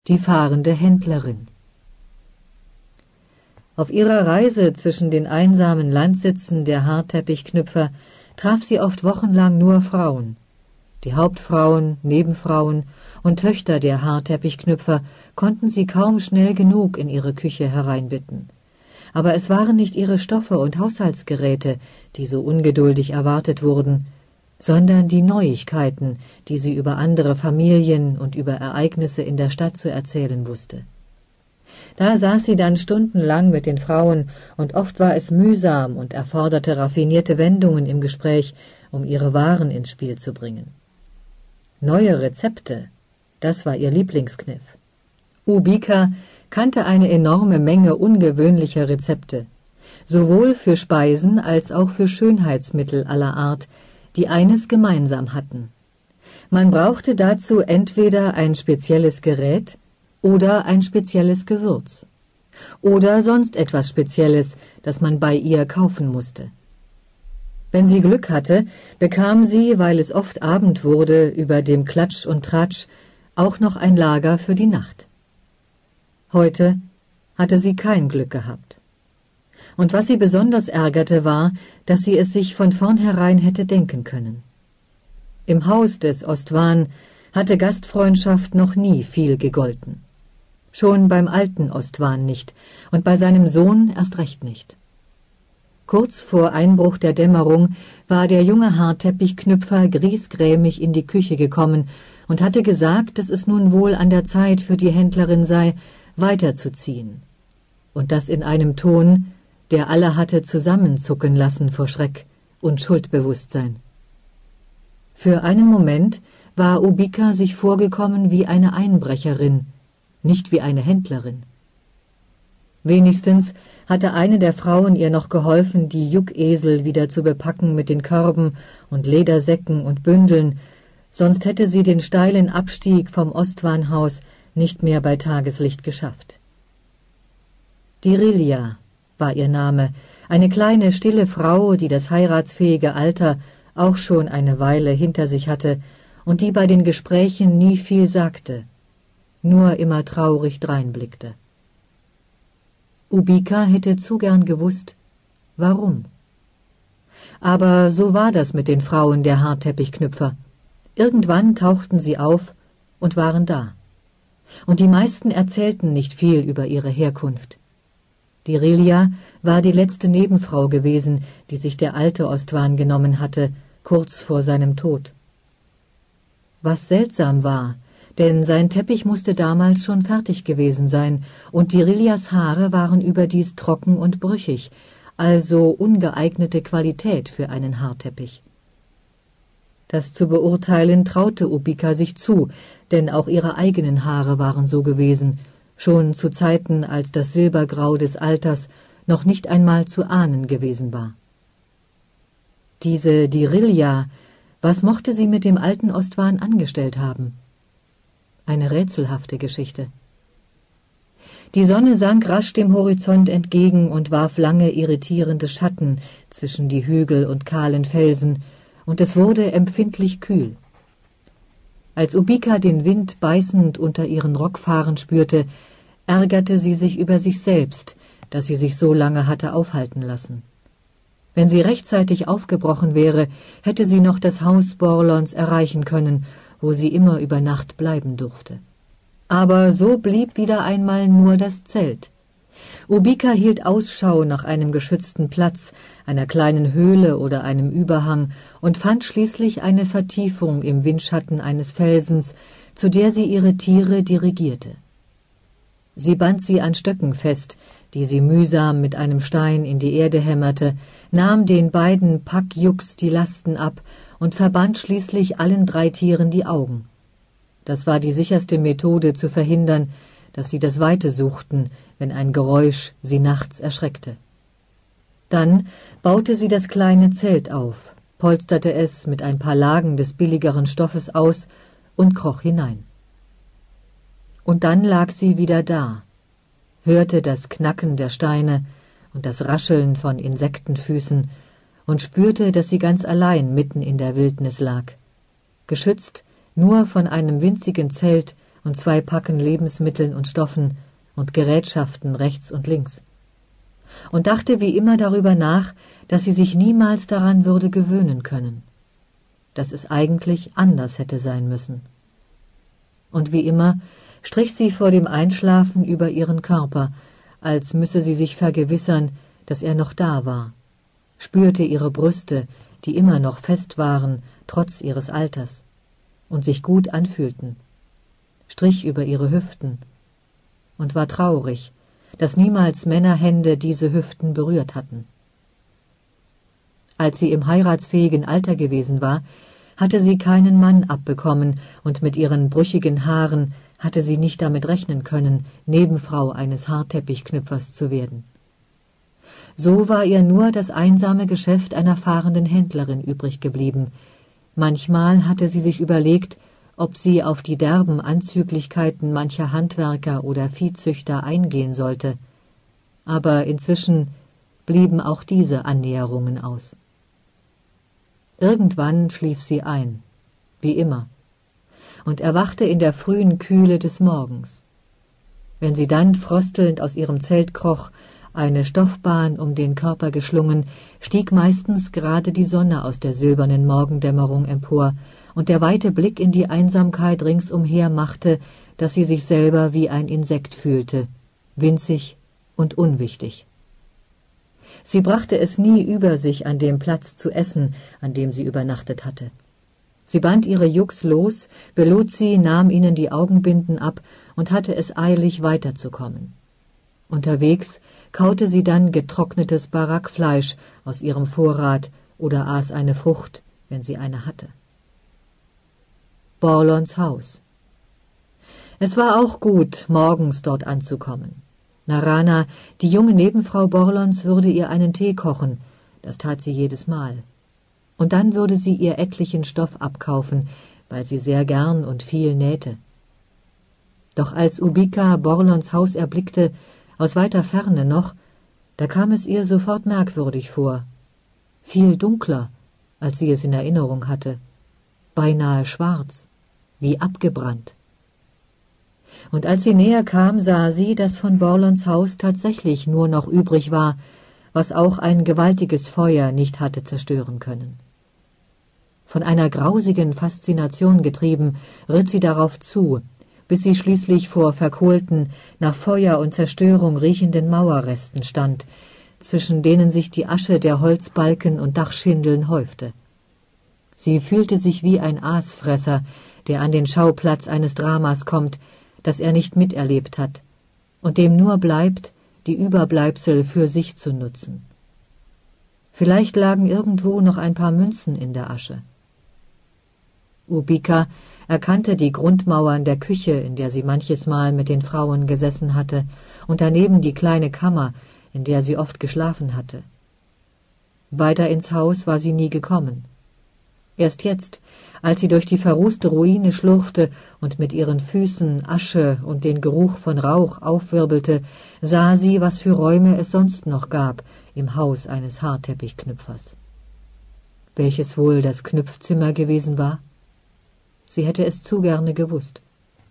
Die fahrende Händlerin. Auf ihrer Reise zwischen den einsamen Landsitzen der Haarteppichknüpfer traf sie oft wochenlang nur Frauen. Die Hauptfrauen, Nebenfrauen und Töchter der Haarteppichknüpfer konnten sie kaum schnell genug in ihre Küche hereinbitten. Aber es waren nicht ihre Stoffe und Haushaltsgeräte, die so ungeduldig erwartet wurden, sondern die Neuigkeiten, die sie über andere Familien und über Ereignisse in der Stadt zu erzählen wusste. Da saß sie dann stundenlang mit den Frauen, und oft war es mühsam und erforderte raffinierte Wendungen im Gespräch, um ihre Waren ins Spiel zu bringen. Neue Rezepte, das war ihr Lieblingskniff. Ubika kannte eine enorme Menge ungewöhnlicher Rezepte, sowohl für Speisen als auch für Schönheitsmittel aller Art, die eines gemeinsam hatten. Man brauchte dazu entweder ein spezielles Gerät oder ein spezielles Gewürz oder sonst etwas Spezielles, das man bei ihr kaufen musste. Wenn sie Glück hatte, bekam sie, weil es oft Abend wurde, über dem Klatsch und Tratsch auch noch ein Lager für die Nacht. Heute hatte sie kein Glück gehabt. Und was sie besonders ärgerte, war, dass sie es sich von vornherein hätte denken können. Im Haus des Ostwan hatte Gastfreundschaft noch nie viel gegolten. Schon beim alten Ostwan nicht und bei seinem Sohn erst recht nicht. Kurz vor Einbruch der Dämmerung war der junge Haarteppichknüpfer griesgrämig in die Küche gekommen und hatte gesagt, dass es nun wohl an der Zeit für die Händlerin sei, weiterzuziehen. Und das in einem Ton, der alle hatte zusammenzucken lassen vor Schreck und Schuldbewusstsein. Für einen Moment war Ubika sich vorgekommen wie eine Einbrecherin, nicht wie eine Händlerin. Wenigstens hatte eine der Frauen ihr noch geholfen, die Juckesel wieder zu bepacken mit den Körben und Ledersäcken und Bündeln, sonst hätte sie den steilen Abstieg vom Ostwanhaus nicht mehr bei Tageslicht geschafft. Dirilja war ihr Name, eine kleine, stille Frau, die das heiratsfähige Alter auch schon eine Weile hinter sich hatte und die bei den Gesprächen nie viel sagte, nur immer traurig dreinblickte. Ubika hätte zu gern gewusst, warum. Aber so war das mit den Frauen der Haarteppichknüpfer. Irgendwann tauchten sie auf und waren da. Und die meisten erzählten nicht viel über ihre Herkunft. Dirilja war die letzte Nebenfrau gewesen, die sich der alte Ostwan genommen hatte, kurz vor seinem Tod. Was seltsam war, denn sein Teppich musste damals schon fertig gewesen sein, und Diriljas Haare waren überdies trocken und brüchig, also ungeeignete Qualität für einen Haarteppich. Das zu beurteilen traute Ubika sich zu, denn auch ihre eigenen Haare waren so gewesen, schon zu Zeiten, als das Silbergrau des Alters noch nicht einmal zu ahnen gewesen war. Diese Dirilja, was mochte sie mit dem alten Ostwan angestellt haben? Eine rätselhafte Geschichte. Die Sonne sank rasch dem Horizont entgegen und warf lange irritierende Schatten zwischen die Hügel und kahlen Felsen, und es wurde empfindlich kühl. Als Ubika den Wind beißend unter ihren Rockfahren spürte, ärgerte sie sich über sich selbst, dass sie sich so lange hatte aufhalten lassen. Wenn sie rechtzeitig aufgebrochen wäre, hätte sie noch das Haus Borlons erreichen können, wo sie immer über Nacht bleiben durfte. Aber so blieb wieder einmal nur das Zelt. Ubika hielt Ausschau nach einem geschützten Platz, einer kleinen Höhle oder einem Überhang und fand schließlich eine Vertiefung im Windschatten eines Felsens, zu der sie ihre Tiere dirigierte. Sie band sie an Stöcken fest, die sie mühsam mit einem Stein in die Erde hämmerte, nahm den beiden Pack-Yucks die Lasten ab und verband schließlich allen 3 Tieren die Augen. Das war die sicherste Methode zu verhindern, dass sie das Weite suchten, wenn ein Geräusch sie nachts erschreckte. Dann baute sie das kleine Zelt auf, polsterte es mit ein paar Lagen des billigeren Stoffes aus und kroch hinein. Und dann lag sie wieder da, hörte das Knacken der Steine und das Rascheln von Insektenfüßen und spürte, dass sie ganz allein mitten in der Wildnis lag, geschützt nur von einem winzigen Zelt und 2 Packen Lebensmitteln und Stoffen und Gerätschaften rechts und links. Und dachte wie immer darüber nach, dass sie sich niemals daran würde gewöhnen können, dass es eigentlich anders hätte sein müssen. Und wie immer strich sie vor dem Einschlafen über ihren Körper, als müsse sie sich vergewissern, dass er noch da war, spürte ihre Brüste, die immer noch fest waren, trotz ihres Alters, und sich gut anfühlten, strich über ihre Hüften und war traurig, dass niemals Männerhände diese Hüften berührt hatten. Als sie im heiratsfähigen Alter gewesen war, hatte sie keinen Mann abbekommen, und mit ihren brüchigen Haaren hatte sie nicht damit rechnen können, Nebenfrau eines Haarteppichknüpfers zu werden. So war ihr nur das einsame Geschäft einer fahrenden Händlerin übrig geblieben. Manchmal hatte sie sich überlegt, ob sie auf die derben Anzüglichkeiten mancher Handwerker oder Viehzüchter eingehen sollte, aber inzwischen blieben auch diese Annäherungen aus. Irgendwann schlief sie ein, wie immer, und erwachte in der frühen Kühle des Morgens. Wenn sie dann fröstelnd aus ihrem Zelt kroch, eine Stoffbahn um den Körper geschlungen, stieg meistens gerade die Sonne aus der silbernen Morgendämmerung empor, und der weite Blick in die Einsamkeit ringsumher machte, dass sie sich selber wie ein Insekt fühlte, winzig und unwichtig. Sie brachte es nie über sich, an dem Platz zu essen, an dem sie übernachtet hatte. Sie band ihre Jucks los, belud sie, nahm ihnen die Augenbinden ab und hatte es eilig, weiterzukommen. Unterwegs kaute sie dann getrocknetes Barackfleisch aus ihrem Vorrat oder aß eine Frucht, wenn sie eine hatte. Borlons Haus. Es war auch gut, morgens dort anzukommen. Narana, die junge Nebenfrau Borlons, würde ihr einen Tee kochen, das tat sie jedes Mal. Und dann würde sie ihr etlichen Stoff abkaufen, weil sie sehr gern und viel nähte. Doch als Ubika Borlons Haus erblickte, aus weiter Ferne noch, da kam es ihr sofort merkwürdig vor. Viel dunkler, als sie es in Erinnerung hatte, beinahe schwarz, wie abgebrannt. Und als sie näher kam, sah sie, dass von Borlons Haus tatsächlich nur noch übrig war, was auch ein gewaltiges Feuer nicht hatte zerstören können. Von einer grausigen Faszination getrieben, ritt sie darauf zu, bis sie schließlich vor verkohlten, nach Feuer und Zerstörung riechenden Mauerresten stand, zwischen denen sich die Asche der Holzbalken und Dachschindeln häufte. Sie fühlte sich wie ein Aasfresser, der an den Schauplatz eines Dramas kommt, das er nicht miterlebt hat, und dem nur bleibt, die Überbleibsel für sich zu nutzen. Vielleicht lagen irgendwo noch ein paar Münzen in der Asche. Ubika erkannte die Grundmauern der Küche, in der sie manches Mal mit den Frauen gesessen hatte, und daneben die kleine Kammer, in der sie oft geschlafen hatte. Weiter ins Haus war sie nie gekommen. Erst jetzt, als sie durch die verrußte Ruine schlurfte und mit ihren Füßen Asche und den Geruch von Rauch aufwirbelte, sah sie, was für Räume es sonst noch gab im Haus eines Haarteppichknüpfers. Welches wohl das Knüpfzimmer gewesen war? Sie hätte es zu gerne gewusst.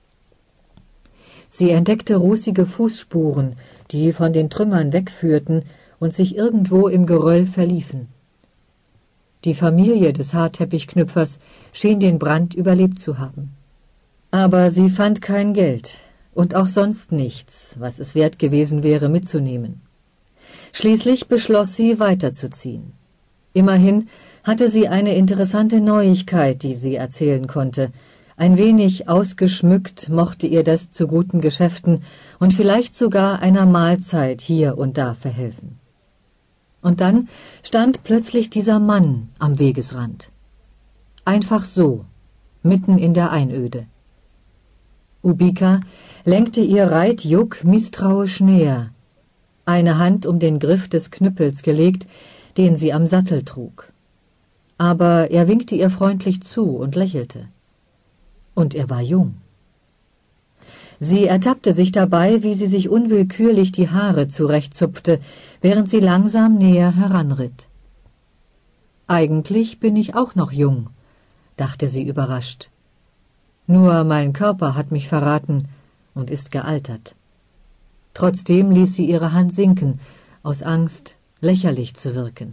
Sie entdeckte rußige Fußspuren, die von den Trümmern wegführten und sich irgendwo im Geröll verliefen. Die Familie des Haarteppichknüpfers schien den Brand überlebt zu haben. Aber sie fand kein Geld und auch sonst nichts, was es wert gewesen wäre, mitzunehmen. Schließlich beschloss sie, weiterzuziehen. Immerhin hatte sie eine interessante Neuigkeit, die sie erzählen konnte. Ein wenig ausgeschmückt mochte ihr das zu guten Geschäften und vielleicht sogar einer Mahlzeit hier und da verhelfen. Und dann stand plötzlich dieser Mann am Wegesrand. Einfach so, mitten in der Einöde. Ubika lenkte ihr Reitjuck misstrauisch näher, eine Hand um den Griff des Knüppels gelegt, den sie am Sattel trug. Aber er winkte ihr freundlich zu und lächelte. Und er war jung. Sie ertappte sich dabei, wie sie sich unwillkürlich die Haare zurechtzupfte, während sie langsam näher heranritt. Eigentlich bin ich auch noch jung, dachte sie überrascht. Nur mein Körper hat mich verraten und ist gealtert. Trotzdem ließ sie ihre Hand sinken, aus Angst, lächerlich zu wirken.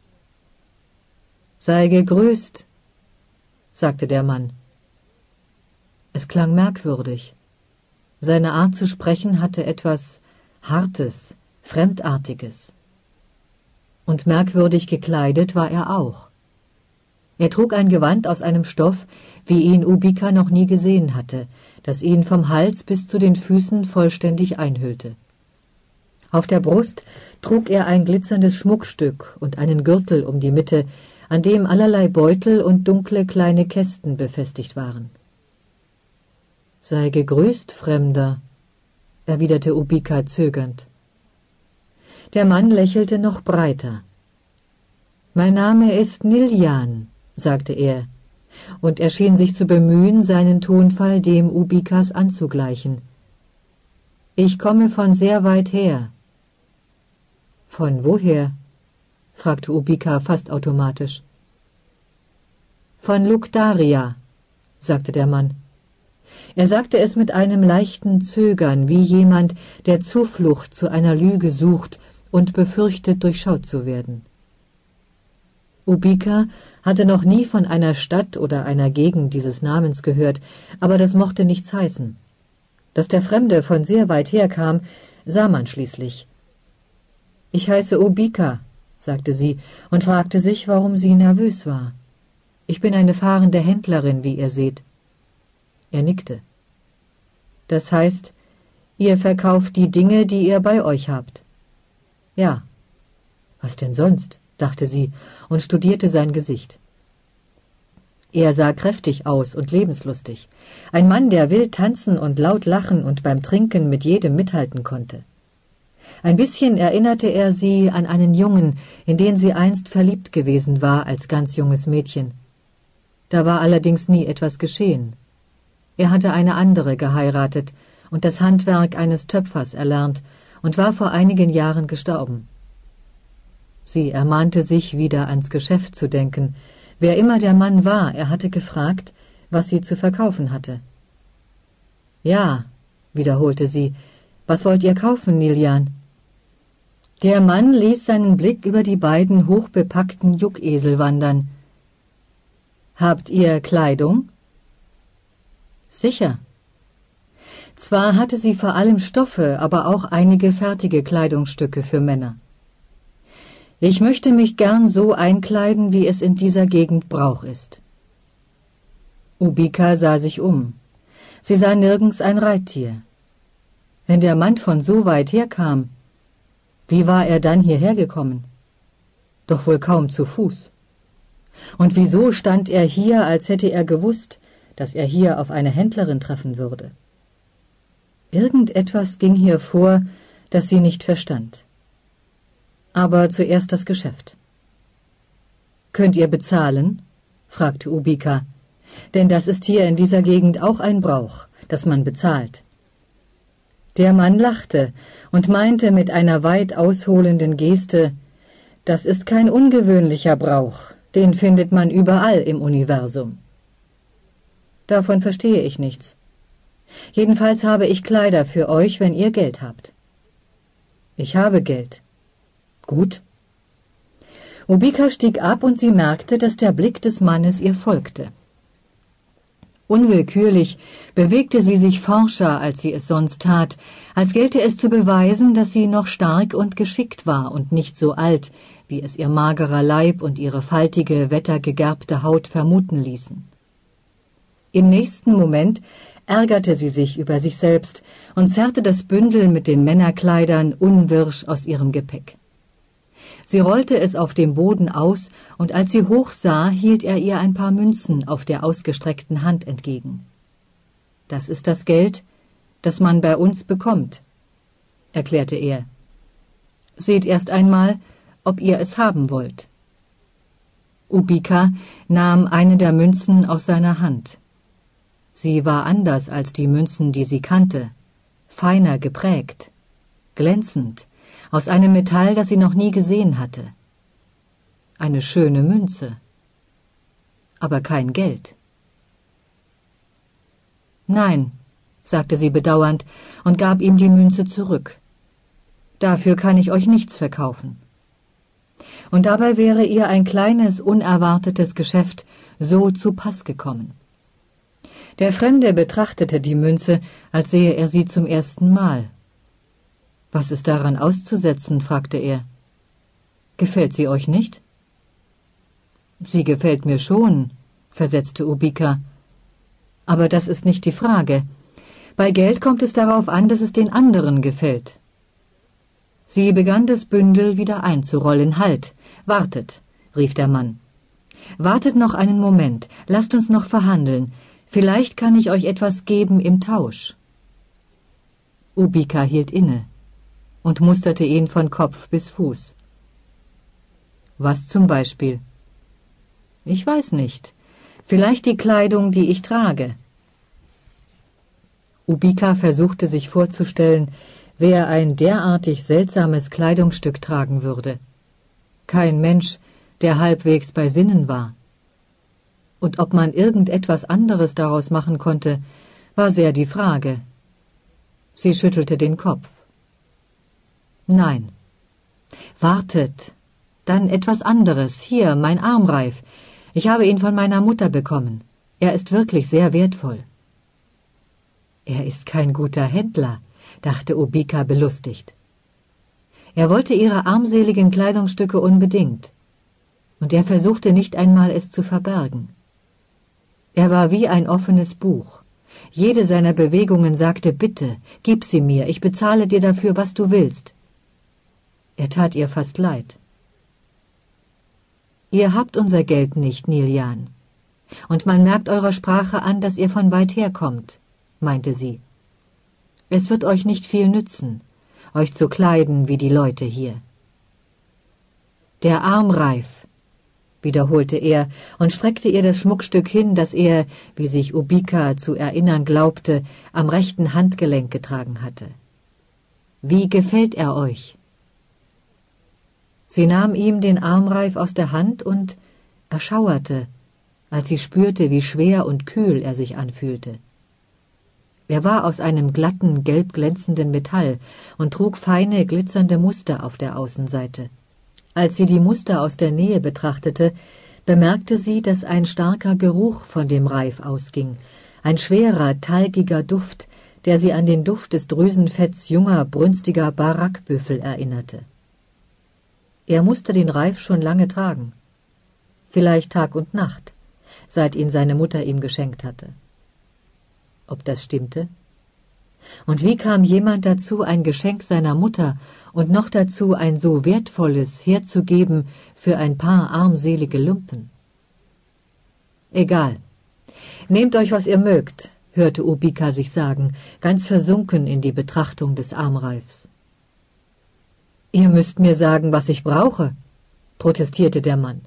»Sei gegrüßt«, sagte der Mann. Es klang merkwürdig. Seine Art zu sprechen hatte etwas Hartes, Fremdartiges. Und merkwürdig gekleidet war er auch. Er trug ein Gewand aus einem Stoff, wie ihn Ubika noch nie gesehen hatte, das ihn vom Hals bis zu den Füßen vollständig einhüllte. Auf der Brust trug er ein glitzerndes Schmuckstück und einen Gürtel um die Mitte, an dem allerlei Beutel und dunkle kleine Kästen befestigt waren. »Sei gegrüßt, Fremder«, erwiderte Ubika zögernd. Der Mann lächelte noch breiter. »Mein Name ist Niljan«, sagte er, und er schien sich zu bemühen, seinen Tonfall dem Ubikas anzugleichen. »Ich komme von sehr weit her.« »Von woher?« fragte Ubika fast automatisch. »Von Lukdaria«, sagte der Mann. Er sagte es mit einem leichten Zögern, wie jemand, der Zuflucht zu einer Lüge sucht und befürchtet, durchschaut zu werden. Ubika hatte noch nie von einer Stadt oder einer Gegend dieses Namens gehört, aber das mochte nichts heißen. Dass der Fremde von sehr weit her kam, sah man schließlich. »Ich heiße Ubika«, sagte sie und fragte sich, warum sie nervös war. »Ich bin eine fahrende Händlerin, wie ihr seht.« Er nickte. »Das heißt, ihr verkauft die Dinge, die ihr bei euch habt?« »Ja.« »Was denn sonst?«, dachte sie und studierte sein Gesicht. Er sah kräftig aus und lebenslustig. Ein Mann, der wild tanzen und laut lachen und beim Trinken mit jedem mithalten konnte. Ein bisschen erinnerte er sie an einen Jungen, in den sie einst verliebt gewesen war als ganz junges Mädchen. Da war allerdings nie etwas geschehen. Er hatte eine andere geheiratet und das Handwerk eines Töpfers erlernt und war vor einigen Jahren gestorben. Sie ermahnte sich, wieder ans Geschäft zu denken. Wer immer der Mann war, er hatte gefragt, was sie zu verkaufen hatte. »Ja«, wiederholte sie, »was wollt ihr kaufen, Niljan?« Der Mann ließ seinen Blick über die beiden hochbepackten Juckesel wandern. »Habt ihr Kleidung?« »Sicher.« Zwar hatte sie vor allem Stoffe, aber auch einige fertige Kleidungsstücke für Männer. »Ich möchte mich gern so einkleiden, wie es in dieser Gegend Brauch ist.« Ubika sah sich um. Sie sah nirgends ein Reittier. Wenn der Mann von so weit herkam, wie war er dann hierher gekommen? Doch wohl kaum zu Fuß. Und wieso stand er hier, als hätte er gewusst, dass er hier auf eine Händlerin treffen würde? Irgendetwas ging hier vor, das sie nicht verstand. Aber zuerst das Geschäft. »Könnt ihr bezahlen?« fragte Ubika, »denn das ist hier in dieser Gegend auch ein Brauch, dass man bezahlt.« Der Mann lachte und meinte mit einer weit ausholenden Geste, »Das ist kein ungewöhnlicher Brauch, den findet man überall im Universum.« »Davon verstehe ich nichts. Jedenfalls habe ich Kleider für euch, wenn ihr Geld habt.« »Ich habe Geld.« »Gut.« Ubika stieg ab und sie merkte, dass der Blick des Mannes ihr folgte. Unwillkürlich bewegte sie sich forscher, als sie es sonst tat, als gelte es zu beweisen, dass sie noch stark und geschickt war und nicht so alt, wie es ihr magerer Leib und ihre faltige, wettergegerbte Haut vermuten ließen. Im nächsten Moment ärgerte sie sich über sich selbst und zerrte das Bündel mit den Männerkleidern unwirsch aus ihrem Gepäck. Sie rollte es auf dem Boden aus, und als sie hochsah, hielt er ihr ein paar Münzen auf der ausgestreckten Hand entgegen. »Das ist das Geld, das man bei uns bekommt«, erklärte er. »Seht erst einmal, ob ihr es haben wollt.« Ubika nahm eine der Münzen aus seiner Hand. Sie war anders als die Münzen, die sie kannte, feiner geprägt, glänzend, aus einem Metall, das sie noch nie gesehen hatte. Eine schöne Münze, aber kein Geld. »Nein«, sagte sie bedauernd und gab ihm die Münze zurück. »Dafür kann ich euch nichts verkaufen.« Und dabei wäre ihr ein kleines, unerwartetes Geschäft so zu Pass gekommen. Der Fremde betrachtete die Münze, als sehe er sie zum ersten Mal. »Was ist daran auszusetzen?« fragte er. »Gefällt sie euch nicht?« »Sie gefällt mir schon«, versetzte Ubika. »Aber das ist nicht die Frage. Bei Geld kommt es darauf an, dass es den anderen gefällt.« Sie begann das Bündel wieder einzurollen. »Halt, wartet«, rief der Mann. »Wartet noch einen Moment, lasst uns noch verhandeln. Vielleicht kann ich euch etwas geben im Tausch.« Ubika hielt inne und musterte ihn von Kopf bis Fuß. »Was zum Beispiel?« »Ich weiß nicht. Vielleicht die Kleidung, die ich trage.« Ubika versuchte sich vorzustellen, wer ein derartig seltsames Kleidungsstück tragen würde. Kein Mensch, der halbwegs bei Sinnen war. Und ob man irgendetwas anderes daraus machen konnte, war sehr die Frage. Sie schüttelte den Kopf. »Nein.« »Wartet. Dann etwas anderes. Hier, mein Armreif. Ich habe ihn von meiner Mutter bekommen. Er ist wirklich sehr wertvoll.« »Er ist kein guter Händler«, dachte Ubika belustigt. Er wollte ihre armseligen Kleidungsstücke unbedingt. Und er versuchte nicht einmal, es zu verbergen. Er war wie ein offenes Buch. Jede seiner Bewegungen sagte, »Bitte, gib sie mir, ich bezahle dir dafür, was du willst.« Er tat ihr fast leid. »Ihr habt unser Geld nicht, Niljan. Und man merkt eurer Sprache an, dass ihr von weit her kommt«, meinte sie. »Es wird euch nicht viel nützen, euch zu kleiden wie die Leute hier.« »Der Armreif«, wiederholte er und streckte ihr das Schmuckstück hin, das er, wie sich Ubika zu erinnern glaubte, am rechten Handgelenk getragen hatte. »Wie gefällt er euch?« Sie nahm ihm den Armreif aus der Hand und erschauerte, als sie spürte, wie schwer und kühl er sich anfühlte. Er war aus einem glatten, gelb glänzenden Metall und trug feine, glitzernde Muster auf der Außenseite. Als sie die Muster aus der Nähe betrachtete, bemerkte sie, dass ein starker Geruch von dem Reif ausging, ein schwerer, talgiger Duft, der sie an den Duft des Drüsenfetts junger, brünstiger Barakbüffel erinnerte. Er musste den Reif schon lange tragen, vielleicht Tag und Nacht, seit ihn seine Mutter ihm geschenkt hatte. Ob das stimmte? Und wie kam jemand dazu, ein Geschenk seiner Mutter und noch dazu ein so wertvolles herzugeben für ein paar armselige Lumpen? »Egal. Nehmt euch, was ihr mögt«, hörte Ubika sich sagen, ganz versunken in die Betrachtung des Armreifs. »Ihr müsst mir sagen, was ich brauche«, protestierte der Mann.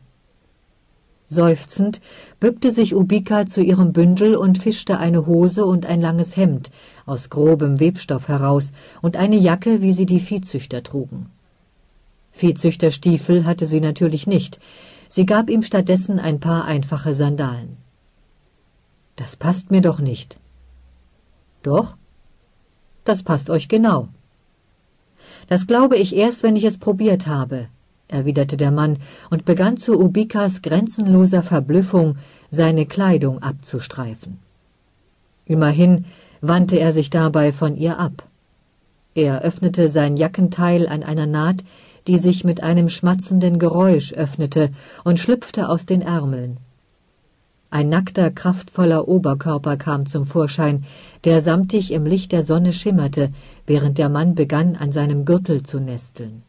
Seufzend bückte sich Ubika zu ihrem Bündel und fischte eine Hose und ein langes Hemd aus grobem Webstoff heraus und eine Jacke, wie sie die Viehzüchter trugen. Viehzüchterstiefel hatte sie natürlich nicht, sie gab ihm stattdessen ein paar einfache Sandalen. »Das passt mir doch nicht.« »Doch, das passt euch genau.« »Das glaube ich erst, wenn ich es probiert habe«, erwiderte der Mann und begann zu Ubikas grenzenloser Verblüffung, seine Kleidung abzustreifen. Immerhin wandte er sich dabei von ihr ab. Er öffnete sein Jackenteil an einer Naht, die sich mit einem schmatzenden Geräusch öffnete, und schlüpfte aus den Ärmeln. Ein nackter, kraftvoller Oberkörper kam zum Vorschein, der samtig im Licht der Sonne schimmerte, während der Mann begann, an seinem Gürtel zu nesteln.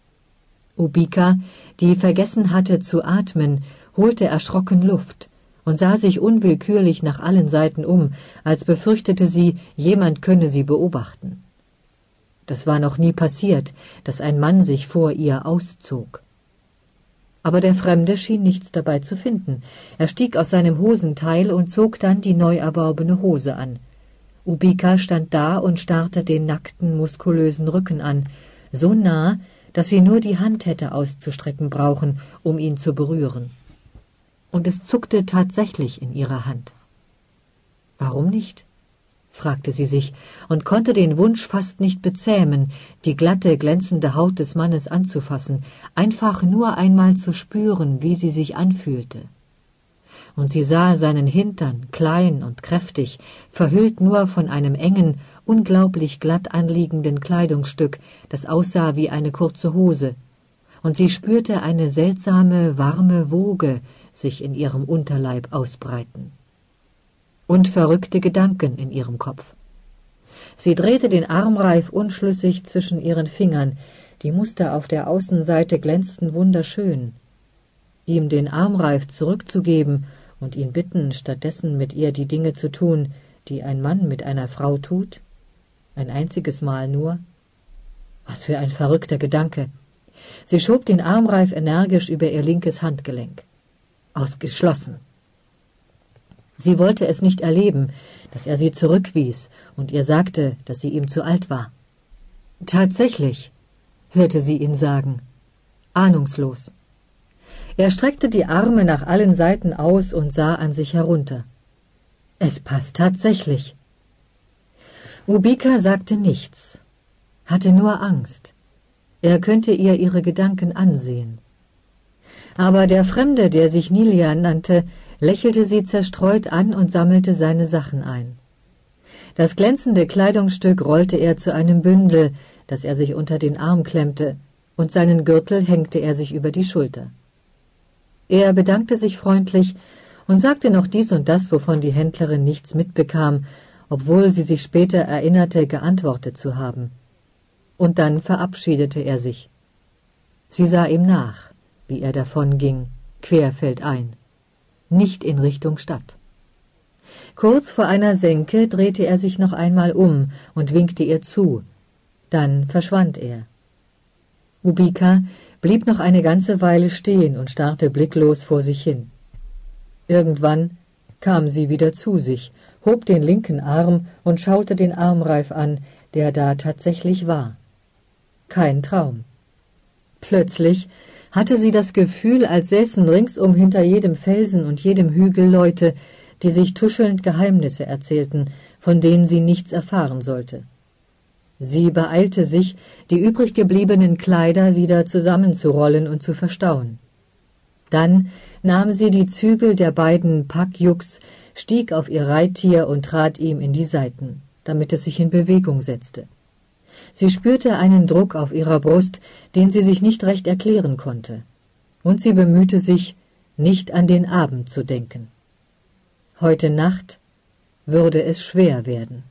Ubika, die vergessen hatte zu atmen, holte erschrocken Luft und sah sich unwillkürlich nach allen Seiten um, als befürchtete sie, jemand könne sie beobachten. Das war noch nie passiert, dass ein Mann sich vor ihr auszog. Aber der Fremde schien nichts dabei zu finden. Er stieg aus seinem Hosenteil und zog dann die neu erworbene Hose an. Ubika stand da und starrte den nackten, muskulösen Rücken an, so nah, dass sie nur die Hand hätte auszustrecken brauchen, um ihn zu berühren. Und es zuckte tatsächlich in ihrer Hand. Warum nicht? fragte sie sich und konnte den Wunsch fast nicht bezähmen, die glatte, glänzende Haut des Mannes anzufassen, einfach nur einmal zu spüren, wie sie sich anfühlte. Und sie sah seinen Hintern, klein und kräftig, verhüllt nur von einem engen, unglaublich glatt anliegenden Kleidungsstück, das aussah wie eine kurze Hose, und sie spürte eine seltsame, warme Woge sich in ihrem Unterleib ausbreiten. Und verrückte Gedanken in ihrem Kopf. Sie drehte den Armreif unschlüssig zwischen ihren Fingern, die Muster auf der Außenseite glänzten wunderschön. Ihm den Armreif zurückzugeben und ihn bitten, stattdessen mit ihr die Dinge zu tun, die ein Mann mit einer Frau tut? Ein einziges Mal nur? Was für ein verrückter Gedanke! Sie schob den Armreif energisch über ihr linkes Handgelenk. Ausgeschlossen! Sie wollte es nicht erleben, dass er sie zurückwies und ihr sagte, dass sie ihm zu alt war. Tatsächlich, hörte sie ihn sagen, ahnungslos. Er streckte die Arme nach allen Seiten aus und sah an sich herunter. Es passt tatsächlich. Ubika sagte nichts, hatte nur Angst. Er könnte ihr ihre Gedanken ansehen. Aber der Fremde, der sich Nilian nannte, lächelte sie zerstreut an und sammelte seine Sachen ein. Das glänzende Kleidungsstück rollte er zu einem Bündel, das er sich unter den Arm klemmte, und seinen Gürtel hängte er sich über die Schulter. Er bedankte sich freundlich und sagte noch dies und das, wovon die Händlerin nichts mitbekam, obwohl sie sich später erinnerte, geantwortet zu haben. Und dann verabschiedete er sich. Sie sah ihm nach, wie er davonging, querfeldein, nicht in Richtung Stadt. Kurz vor einer Senke drehte er sich noch einmal um und winkte ihr zu. Dann verschwand er. Ubika blieb noch eine ganze Weile stehen und starrte blicklos vor sich hin. Irgendwann kam sie wieder zu sich, hob den linken Arm und schaute den Armreif an, der da tatsächlich war. Kein Traum. Plötzlich hatte sie das Gefühl, als säßen ringsum hinter jedem Felsen und jedem Hügel Leute, die sich tuschelnd Geheimnisse erzählten, von denen sie nichts erfahren sollte. Sie beeilte sich, die übrig gebliebenen Kleider wieder zusammenzurollen und zu verstauen. Dann nahm sie die Zügel der beiden Pack-Yuks, stieg auf ihr Reittier und trat ihm in die Seiten, damit es sich in Bewegung setzte. Sie spürte einen Druck auf ihrer Brust, den sie sich nicht recht erklären konnte, und sie bemühte sich, nicht an den Abend zu denken. Heute Nacht würde es schwer werden.